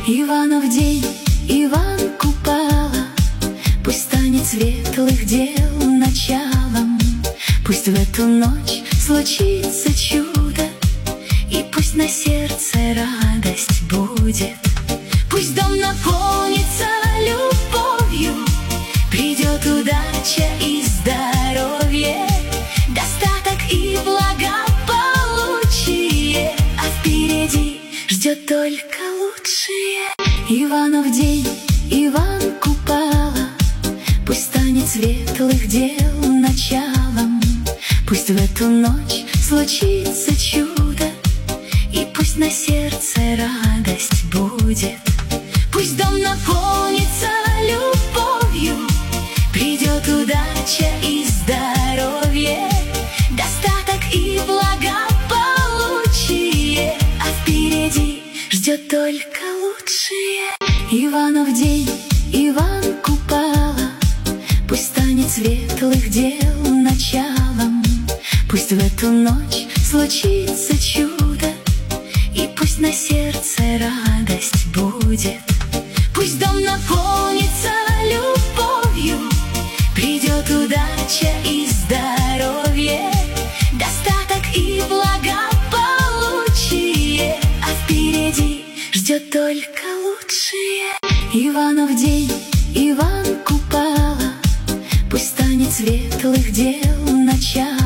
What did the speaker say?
Иванов день, Иван Купала, пусть станет светлых дел началом. Пусть в эту ночь случится чудо, и пусть на сердце радость будет. Пусть дом наполнится любовью, придет удача и здоровье, достаток и благополучие, а впереди ждет только лучшее. Иванов день, Иван Купала, пусть станет светлых дел началом. Пусть в эту ночь случится чудо, и пусть на сердце радость будет. Пусть дом наполнится любовью, придет удача и здоровье, достаток и благополучие, а впереди ждет только лучшее. Иванов день, Иван Купала, пусть станет светлых дел началом. Пусть в эту ночь случится чудо, и пусть на сердце радость будет. Пусть дом наполнится любовью, придет удача и здоровье, достаток и благополучие, а впереди ждет только лучшее. Иванов день, Иван Купала, пусть станет светлых дел началом.